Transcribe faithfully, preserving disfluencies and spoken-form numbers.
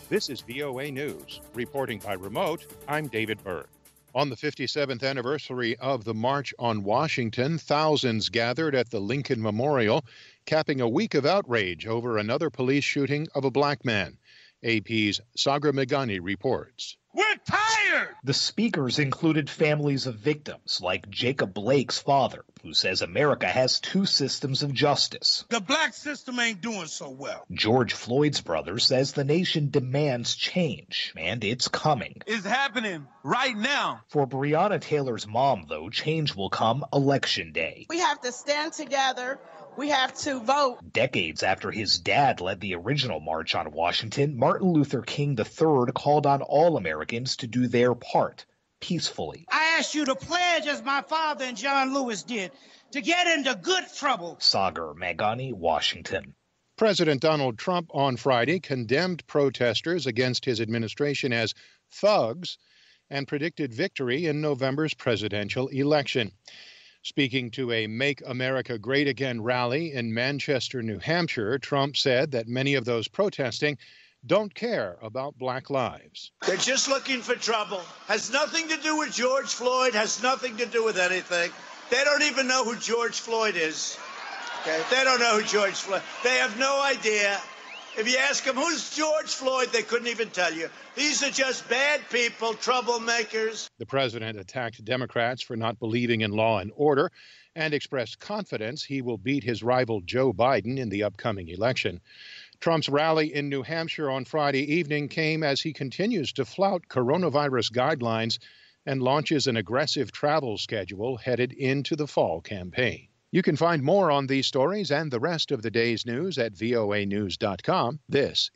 This is V O A News. Reporting by remote, I'm David Byrd. On the fifty-seventh anniversary of the March on Washington, thousands gathered at the Lincoln Memorial, capping a week of outrage over another police shooting of a black man. A P's Sagar Meghani reports. We're tired! The speakers included families of victims, like Jacob Blake's father, who says America has two systems of justice. The black system ain't doing so well. George Floyd's brother says the nation demands change, and it's coming. It's happening right now. For Breonna Taylor's mom, though, change will come Election Day. We have to stand together. We have to vote. Decades after his dad led the original March on Washington, Martin Luther King the third called on all Americans to do their part, peacefully. I ask you to pledge, as my father and John Lewis did, to get into good trouble. Sagar Meghani, Washington. President Donald Trump on Friday condemned protesters against his administration as thugs and predicted victory in November's presidential election. Speaking to a Make America Great Again rally in Manchester, New Hampshire, Trump said that many of those protesting don't care about black lives. They're just looking for trouble. Has nothing to do with George Floyd, has nothing to do with anything. They don't even know who George Floyd is. Okay? They don't know who George Floyd. They have no idea. If you ask them, who's George Floyd, they couldn't even tell you. These are just bad people, troublemakers. The president attacked Democrats for not believing in law and order and expressed confidence he will beat his rival Joe Biden in the upcoming election. Trump's rally in New Hampshire on Friday evening came as he continues to flout coronavirus guidelines and launches an aggressive travel schedule headed into the fall campaign. You can find more on these stories and the rest of the day's news at voa news dot com. This